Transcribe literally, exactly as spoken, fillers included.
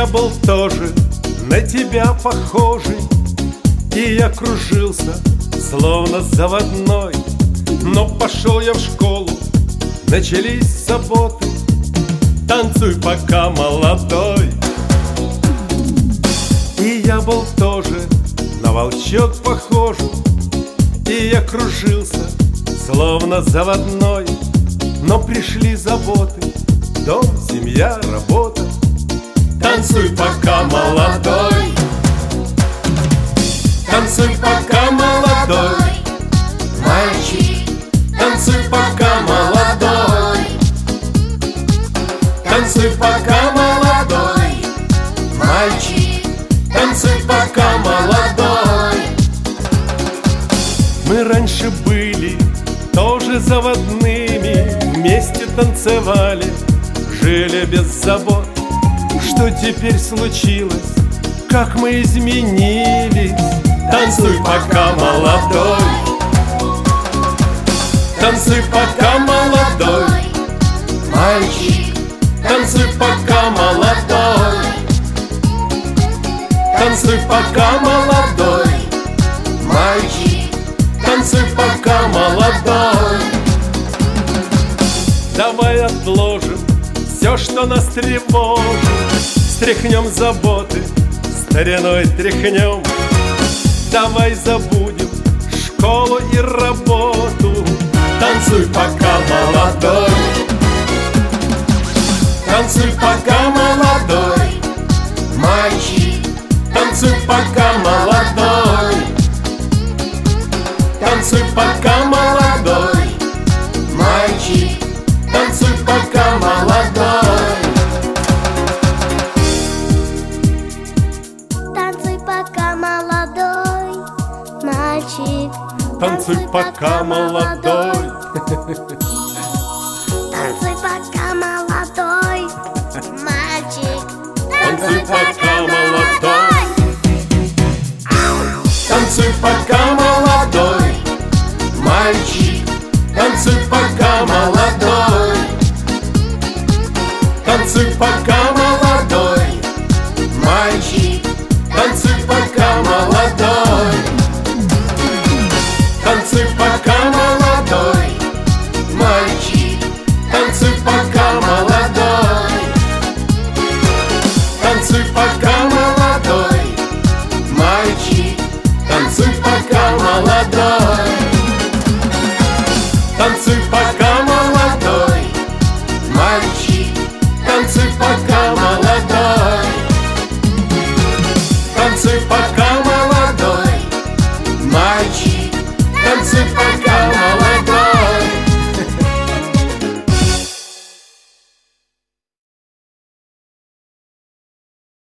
я был тоже на тебя похожий, и я кружился, словно заводной. Но пошел я в школу, начались заботы. Танцуй, пока молодой. И я был тоже на волчок похожий, и я кружился, словно заводной. Но пришли заботы: дом, семья, работа. Танцуй, пока молодой. Танцуй, пока молодой, мальчик. Танцуй, пока молодой. Танцуй, пока молодой, мальчик. Танцуй, пока молодой. Мы раньше были тоже заводными, вместе танцевали, жили без забот. Что теперь случилось? Как мы изменились? Танцуй, пока молодой. Танцуй, пока молодой, мальчик. Танцуй, пока молодой. Танцуй, пока молодой, мальчик. Танцуй, пока молодой. Давай отложим все, что нас тревожит, стряхнем заботы, стариной тряхнем. Давай забудем школу и работу. Танцуй, пока молодой. Танцуй, пока молодой, мальчик. Танцуй, пока молодой. Танцуй, пока молодой, мальчик. Танцуй, пока молодой. Танцуй, пока молодой, мальчик. Танцуй, пока молодой. Танцуй, пока молодой, мальчик. Танцуй, пока молодой. Танцуй, пока молодой, мальчик. Танцуй, пока молодой. Танцуй, пока молодой, мальчик. Танцуй, пока молодой. Танцуй, пока молодой, мальчик. Танцуй, пока молодой. Танцуй, пока молодой, мальчик. Танцуй, пока молодой. Танцуй, пока молодой, мальчик. Танцуй, пока молодой. Танцуй, пока молодой, мальчик. Танцуй, пока молодой.